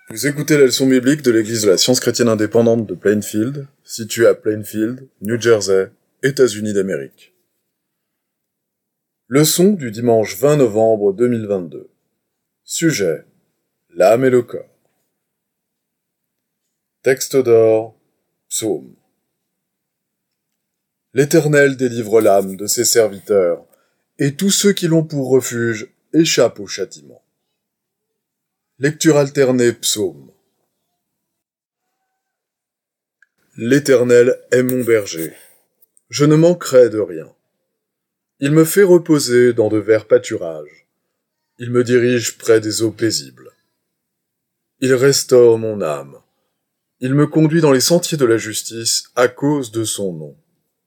Vous écoutez la leçon biblique de l'Église de la Science chrétienne indépendante de Plainfield, située à Plainfield, New Jersey, États-Unis d'Amérique. Leçon du dimanche 20 novembre 2022. Sujet: l'âme et le corps. Texte d'or, psaume. L'Éternel délivre l'âme de ses serviteurs, et tous ceux qui l'ont pour refuge échappent au châtiment. Lecture alternée psaume. L'Éternel est mon berger. Je ne manquerai de rien. Il me fait reposer dans de verts pâturages. Il me dirige près des eaux paisibles. Il restaure mon âme. Il me conduit dans les sentiers de la justice à cause de son nom.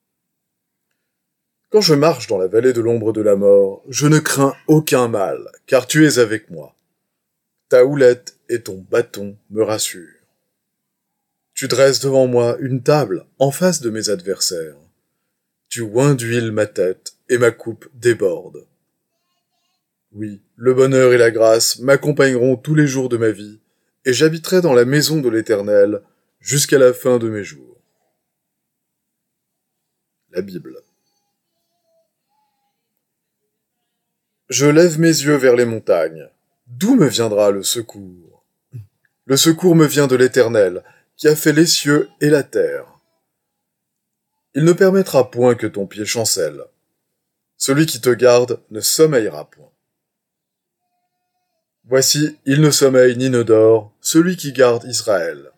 Quand je marche dans la vallée de l'ombre de la mort, je ne crains aucun mal, car tu es avec moi. Ta houlette et ton bâton me rassurent. Tu dresses devant moi une table en face de mes adversaires. Tu oins d'huile ma tête et ma coupe déborde. Oui, le bonheur et la grâce m'accompagneront tous les jours de ma vie, et j'habiterai dans la maison de l'Éternel jusqu'à la fin de mes jours. La Bible. Je lève mes yeux vers les montagnes. D'où me viendra le secours? Le secours me vient de l'Éternel, qui a fait les cieux et la terre. Il ne permettra point que ton pied chancelle. Celui qui te garde ne sommeillera point. Voici, il ne sommeille ni ne dort, celui qui garde Israël.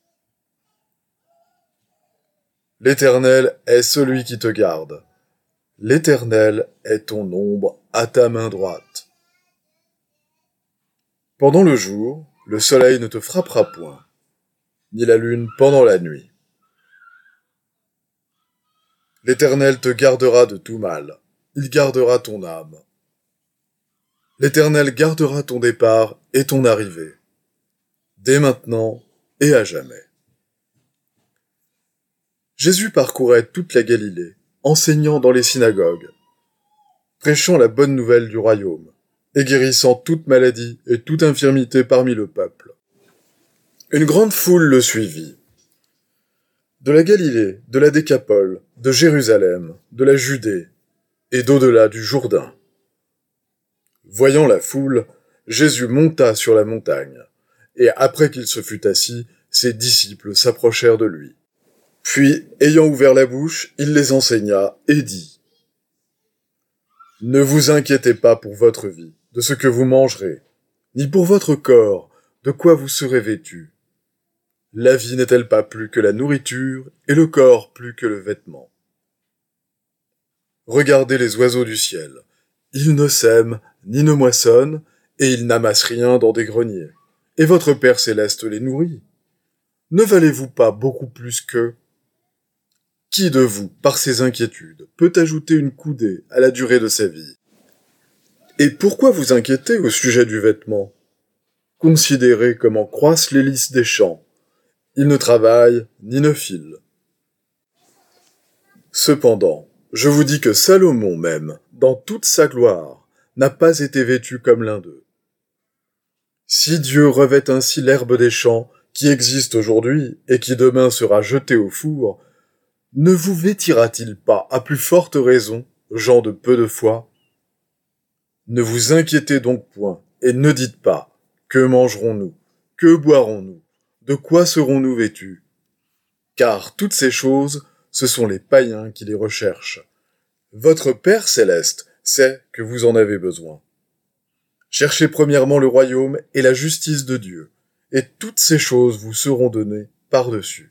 L'Éternel est celui qui te garde. L'Éternel est ton ombre à ta main droite. Pendant le jour, le soleil ne te frappera point, ni la lune pendant la nuit. L'Éternel te gardera de tout mal, il gardera ton âme. L'Éternel gardera ton départ et ton arrivée, dès maintenant et à jamais. Jésus parcourait toute la Galilée, enseignant dans les synagogues, prêchant la bonne nouvelle du royaume, et guérissant toute maladie et toute infirmité parmi le peuple. Une grande foule le suivit. De la Galilée, de la Décapole, de Jérusalem, de la Judée, et d'au-delà du Jourdain. Voyant la foule, Jésus monta sur la montagne, et après qu'il se fut assis, ses disciples s'approchèrent de lui. Puis, ayant ouvert la bouche, il les enseigna et dit : « Ne vous inquiétez pas pour votre vie, de ce que vous mangerez, ni pour votre corps, de quoi vous serez vêtus. La vie n'est-elle pas plus que la nourriture, et le corps plus que le vêtement ? Regardez les oiseaux du ciel. Ils ne sèment, ni ne moissonnent, et ils n'amassent rien dans des greniers. Et votre Père céleste les nourrit. Ne valez-vous pas beaucoup plus qu'eux ? Qui de vous, par ses inquiétudes, peut ajouter une coudée à la durée de sa vie ? Et pourquoi vous inquiétez au sujet du vêtement ? Considérez comment croissent les lys des champs. Ils ne travaillent ni ne filent. Cependant, je vous dis que Salomon même, dans toute sa gloire, n'a pas été vêtu comme l'un d'eux. Si Dieu revêt ainsi l'herbe des champs, qui existe aujourd'hui et qui demain sera jetée au four, ne vous vêtira-t-il pas à plus forte raison, gens de peu de foi ? Ne vous inquiétez donc point, et ne dites pas : que mangerons-nous ? Que boirons-nous ? De quoi serons-nous vêtus ? Car toutes ces choses, ce sont les païens qui les recherchent. Votre Père céleste sait que vous en avez besoin. Cherchez premièrement le royaume et la justice de Dieu, et toutes ces choses vous seront données par-dessus.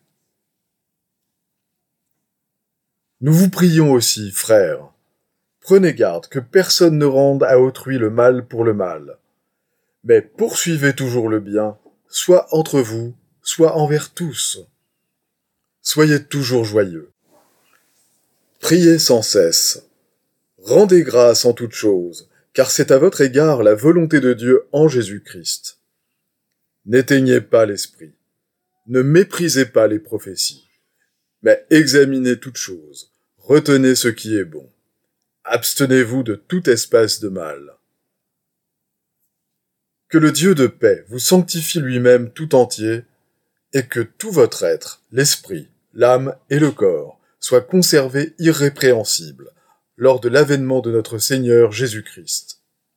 Nous vous prions aussi, frères. Prenez garde que personne ne rende à autrui le mal pour le mal. Mais poursuivez toujours le bien, soit entre vous, soit envers tous. Soyez toujours joyeux. Priez sans cesse. Rendez grâce en toutes choses, car c'est à votre égard la volonté de Dieu en Jésus-Christ. N'éteignez pas l'esprit. Ne méprisez pas les prophéties. Mais examinez toutes choses. Retenez ce qui est bon. Abstenez-vous de toute espèce de mal. Que le Dieu de paix vous sanctifie lui-même tout entier, et que tout votre être, l'esprit, l'âme et le corps, soient conservés irrépréhensibles lors de l'avènement de notre Seigneur Jésus-Christ.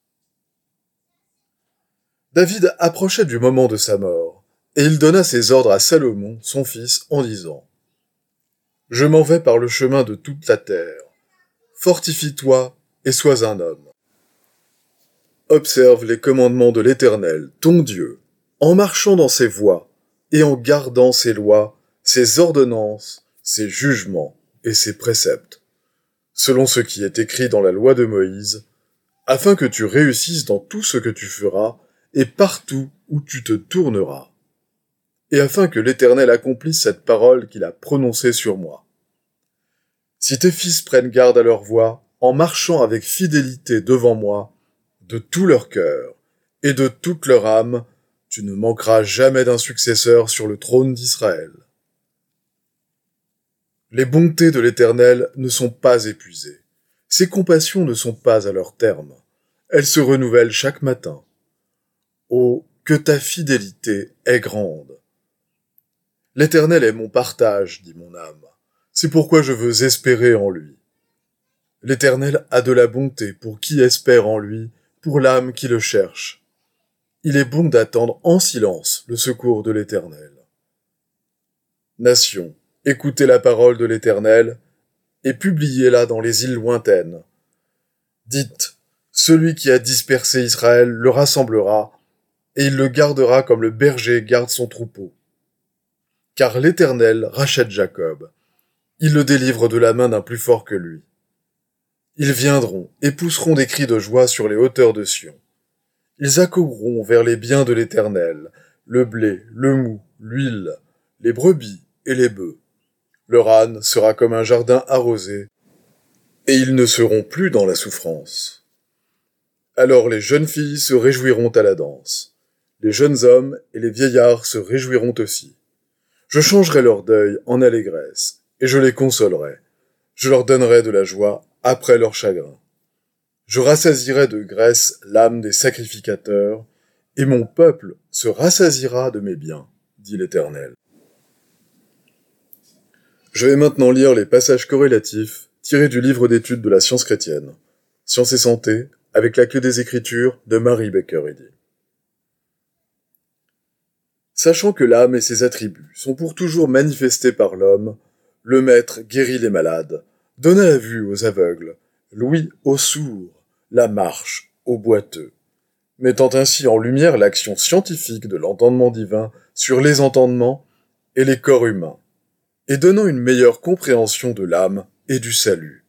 David approchait du moment de sa mort, et il donna ses ordres à Salomon, son fils, en disant « Je m'en vais par le chemin de toute la terre. Fortifie-toi et sois un homme. Observe les commandements de l'Éternel, ton Dieu, en marchant dans ses voies et en gardant ses lois, ses ordonnances, ses jugements et ses préceptes, selon ce qui est écrit dans la loi de Moïse, afin que tu réussisses dans tout ce que tu feras et partout où tu te tourneras, et afin que l'Éternel accomplisse cette parole qu'il a prononcée sur moi. Si tes fils prennent garde à leur voie, en marchant avec fidélité devant moi, de tout leur cœur et de toute leur âme, tu ne manqueras jamais d'un successeur sur le trône d'Israël. Les bontés de l'Éternel ne sont pas épuisées. Ses compassions ne sont pas à leur terme. Elles se renouvellent chaque matin. Oh, que ta fidélité est grande. L'Éternel est mon partage, dit mon âme. C'est pourquoi je veux espérer en lui. L'Éternel a de la bonté pour qui espère en lui, pour l'âme qui le cherche. Il est bon d'attendre en silence le secours de l'Éternel. Nations, écoutez la parole de l'Éternel et publiez-la dans les îles lointaines. Dites, celui qui a dispersé Israël le rassemblera, et il le gardera comme le berger garde son troupeau. Car l'Éternel rachète Jacob. Il le délivre de la main d'un plus fort que lui. Ils viendront et pousseront des cris de joie sur les hauteurs de Sion. Ils accourront vers les biens de l'Éternel, le blé, le mou, l'huile, les brebis et les bœufs. Leur âne sera comme un jardin arrosé, et ils ne seront plus dans la souffrance. Alors les jeunes filles se réjouiront à la danse. Les jeunes hommes et les vieillards se réjouiront aussi. Je changerai leur deuil en allégresse, et je les consolerai. Je leur donnerai de la joie après leur chagrin. Je rassasierai de graisse l'âme des sacrificateurs, et mon peuple se rassasiera de mes biens, dit l'Éternel. Je vais maintenant lire les passages corrélatifs tirés du livre d'études de la science chrétienne, Science et santé, avec la clé des Écritures de Mary Baker Eddy. Sachant que l'âme et ses attributs sont pour toujours manifestés par l'homme, le Maître guérit les malades, donna la vue aux aveugles, l'ouïe aux sourds, la marche aux boiteux, mettant ainsi en lumière l'action scientifique de l'entendement divin sur les entendements et les corps humains, et donnant une meilleure compréhension de l'âme et du salut.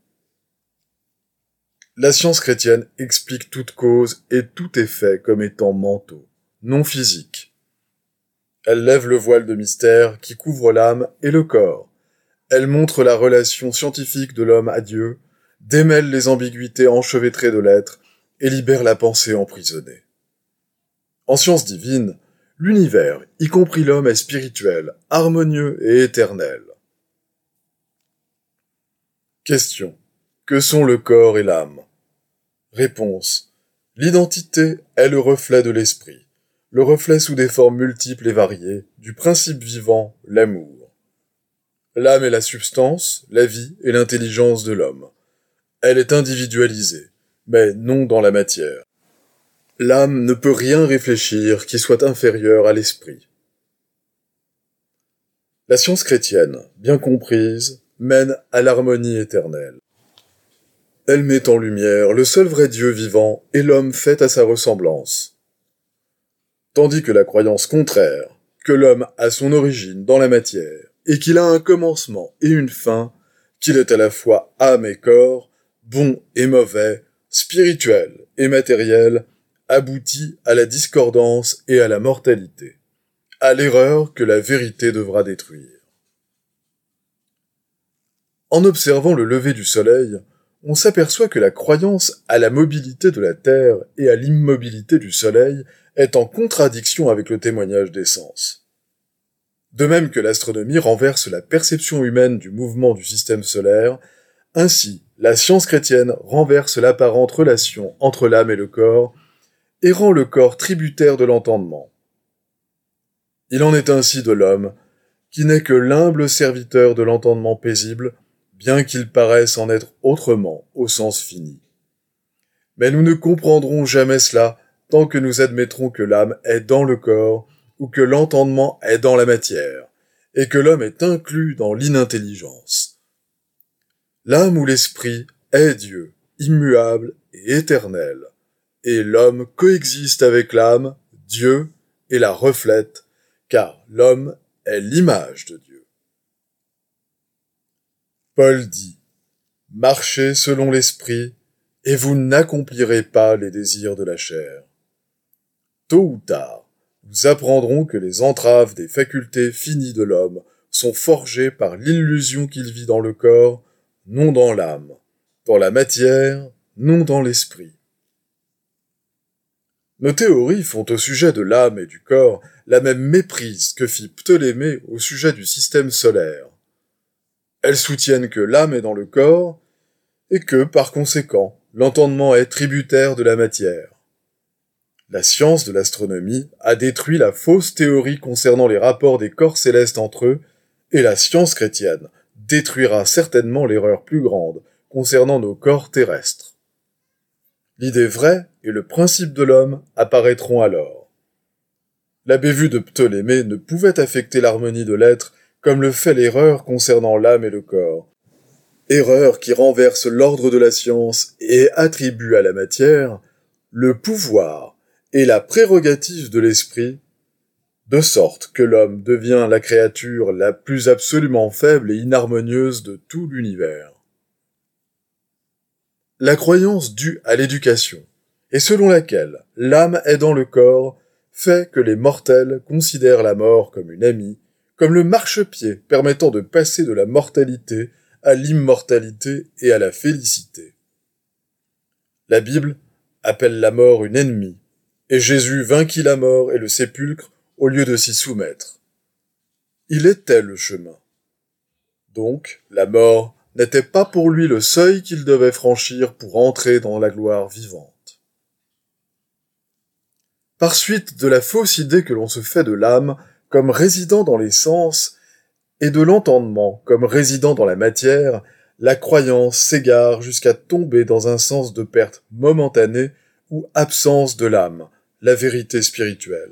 La science chrétienne explique toute cause et tout effet comme étant mentaux, non physiques. Elle lève le voile de mystère qui couvre l'âme et le corps. Elle montre la relation scientifique de l'homme à Dieu, démêle les ambiguïtés enchevêtrées de l'être et libère la pensée emprisonnée. En science divine, l'univers, y compris l'homme, est spirituel, harmonieux et éternel. Question. Que sont le corps et l'âme? Réponse. L'identité est le reflet de l'esprit, le reflet sous des formes multiples et variées, du principe vivant, l'amour. L'âme est la substance, la vie et l'intelligence de l'homme. Elle est individualisée, mais non dans la matière. L'âme ne peut rien réfléchir qui soit inférieur à l'esprit. La science chrétienne, bien comprise, mène à l'harmonie éternelle. Elle met en lumière le seul vrai Dieu vivant et l'homme fait à sa ressemblance. Tandis que la croyance contraire, que l'homme a son origine dans la matière, et qu'il a un commencement et une fin, qu'il est à la fois âme et corps, bon et mauvais, spirituel et matériel, aboutit à la discordance et à la mortalité, à l'erreur que la vérité devra détruire. En observant le lever du soleil, on s'aperçoit que la croyance à la mobilité de la Terre et à l'immobilité du Soleil est en contradiction avec le témoignage des sens. De même que l'astronomie renverse la perception humaine du mouvement du système solaire, ainsi la science chrétienne renverse l'apparente relation entre l'âme et le corps, et rend le corps tributaire de l'entendement. Il en est ainsi de l'homme, qui n'est que l'humble serviteur de l'entendement paisible, bien qu'il paraisse en être autrement au sens fini. Mais nous ne comprendrons jamais cela tant que nous admettrons que l'âme est dans le corps ou que l'entendement est dans la matière, et que l'homme est inclus dans l'inintelligence. L'âme ou l'esprit est Dieu, immuable et éternel, et l'homme coexiste avec l'âme, Dieu, et la reflète, car l'homme est l'image de Dieu. Paul dit : « Marchez selon l'esprit, et vous n'accomplirez pas les désirs de la chair. » Tôt ou tard, nous apprendrons que les entraves des facultés finies de l'homme sont forgées par l'illusion qu'il vit dans le corps, non dans l'âme, dans la matière, non dans l'esprit. Nos théories font au sujet de l'âme et du corps la même méprise que fit Ptolémée au sujet du système solaire. Elles soutiennent que l'âme est dans le corps et que, par conséquent, l'entendement est tributaire de la matière. La science de l'astronomie a détruit la fausse théorie concernant les rapports des corps célestes entre eux, et la science chrétienne détruira certainement l'erreur plus grande concernant nos corps terrestres. L'idée vraie et le principe de l'homme apparaîtront alors. La bévue de Ptolémée ne pouvait affecter l'harmonie de l'être comme le fait l'erreur concernant l'âme et le corps. Erreur qui renverse l'ordre de la science et attribue à la matière le pouvoir et la prérogative de l'esprit, de sorte que l'homme devient la créature la plus absolument faible et inharmonieuse de tout l'univers. La croyance due à l'éducation, et selon laquelle l'âme est dans le corps, fait que les mortels considèrent la mort comme une amie, comme le marchepied permettant de passer de la mortalité à l'immortalité et à la félicité. La Bible appelle la mort une ennemie, et Jésus vainquit la mort et le sépulcre au lieu de s'y soumettre. Il était le chemin. Donc, la mort n'était pas pour lui le seuil qu'il devait franchir pour entrer dans la gloire vivante. Par suite de la fausse idée que l'on se fait de l'âme comme résidant dans les sens et de l'entendement comme résidant dans la matière, la croyance s'égare jusqu'à tomber dans un sens de perte momentanée ou absence de l'âme, la vérité spirituelle.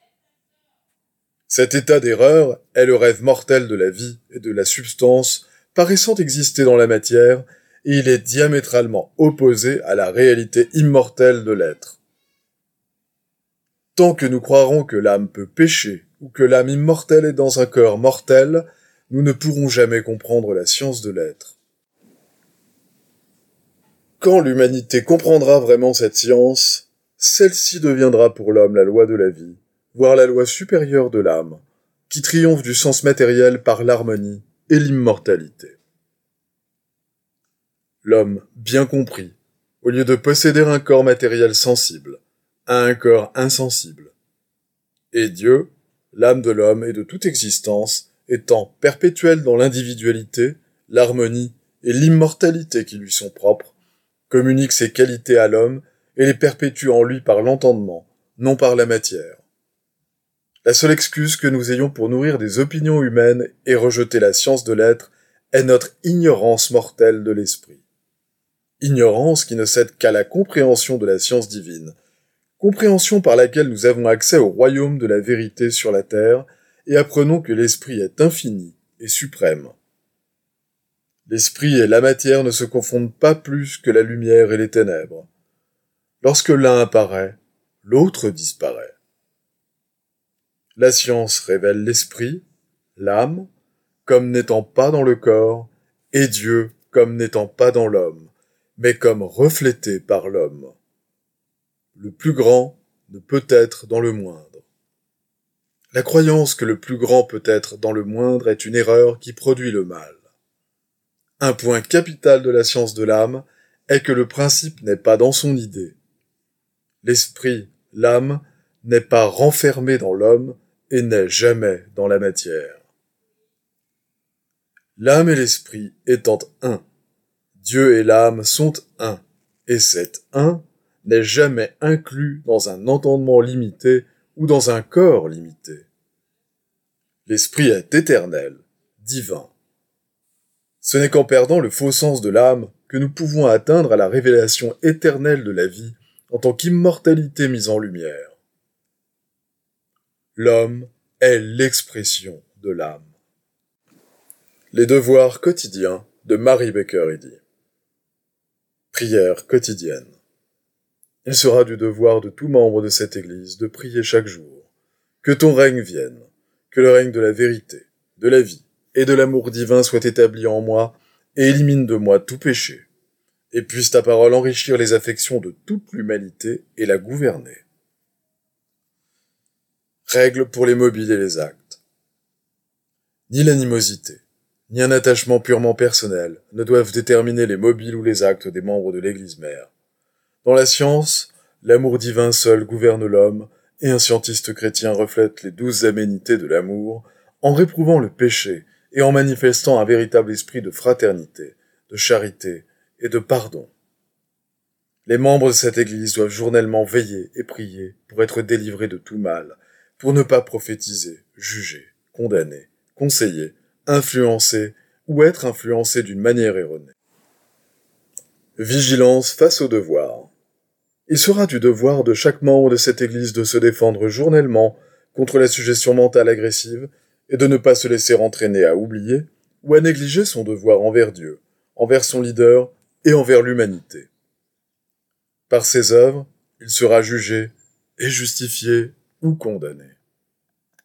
Cet état d'erreur est le rêve mortel de la vie et de la substance paraissant exister dans la matière, et il est diamétralement opposé à la réalité immortelle de l'être. Tant que nous croirons que l'âme peut pécher, ou que l'âme immortelle est dans un corps mortel, nous ne pourrons jamais comprendre la science de l'être. Quand l'humanité comprendra vraiment cette science, celle-ci deviendra pour l'homme la loi de la vie, voire la loi supérieure de l'âme, qui triomphe du sens matériel par l'harmonie et l'immortalité. L'homme, bien compris, au lieu de posséder un corps matériel sensible, a un corps insensible. Et Dieu, l'âme de l'homme et de toute existence, étant perpétuelle dans l'individualité, l'harmonie et l'immortalité qui lui sont propres, communique ses qualités à l'homme et les perpétue en lui par l'entendement, non par la matière. La seule excuse que nous ayons pour nourrir des opinions humaines et rejeter la science de l'être est notre ignorance mortelle de l'esprit. Ignorance qui ne cède qu'à la compréhension de la science divine, compréhension par laquelle nous avons accès au royaume de la vérité sur la terre et apprenons que l'esprit est infini et suprême. L'esprit et la matière ne se confondent pas plus que la lumière et les ténèbres. Lorsque l'un apparaît, l'autre disparaît. La science révèle l'esprit, l'âme, comme n'étant pas dans le corps, et Dieu comme n'étant pas dans l'homme, mais comme reflété par l'homme. Le plus grand ne peut être dans le moindre. La croyance que le plus grand peut être dans le moindre est une erreur qui produit le mal. Un point capital de la science de l'âme est que le principe n'est pas dans son idée. L'esprit, l'âme, n'est pas renfermé dans l'homme et n'est jamais dans la matière. L'âme et l'esprit étant un, Dieu et l'âme sont un, et cet un n'est jamais inclus dans un entendement limité ou dans un corps limité. L'esprit est éternel, divin. Ce n'est qu'en perdant le faux sens de l'âme que nous pouvons atteindre à la révélation éternelle de la vie en tant qu'immortalité mise en lumière. L'homme est l'expression de l'âme. Les devoirs quotidiens de Mary Baker Eddy. Prière quotidienne. Il sera du devoir de tout membre de cette Église de prier chaque jour. Que ton règne vienne, que le règne de la vérité, de la vie et de l'amour divin soit établi en moi et élimine de moi tout péché. Et puisse ta parole enrichir les affections de toute l'humanité et la gouverner. Règles pour les mobiles et les actes. Ni l'animosité, ni un attachement purement personnel ne doivent déterminer les mobiles ou les actes des membres de l'Église mère. Dans la science, l'amour divin seul gouverne l'homme, et un scientiste chrétien reflète les 12 aménités de l'amour en réprouvant le péché et en manifestant un véritable esprit de fraternité, de charité et de pardon. Les membres de cette Église doivent journellement veiller et prier pour être délivrés de tout mal, pour ne pas prophétiser, juger, condamner, conseiller, influencer ou être influencé d'une manière erronée. Vigilance face au devoir. Il sera du devoir de chaque membre de cette Église de se défendre journellement contre la suggestion mentale agressive et de ne pas se laisser entraîner à oublier ou à négliger son devoir envers Dieu, envers son leader et envers l'humanité. Par ses œuvres, il sera jugé et justifié ou condamné.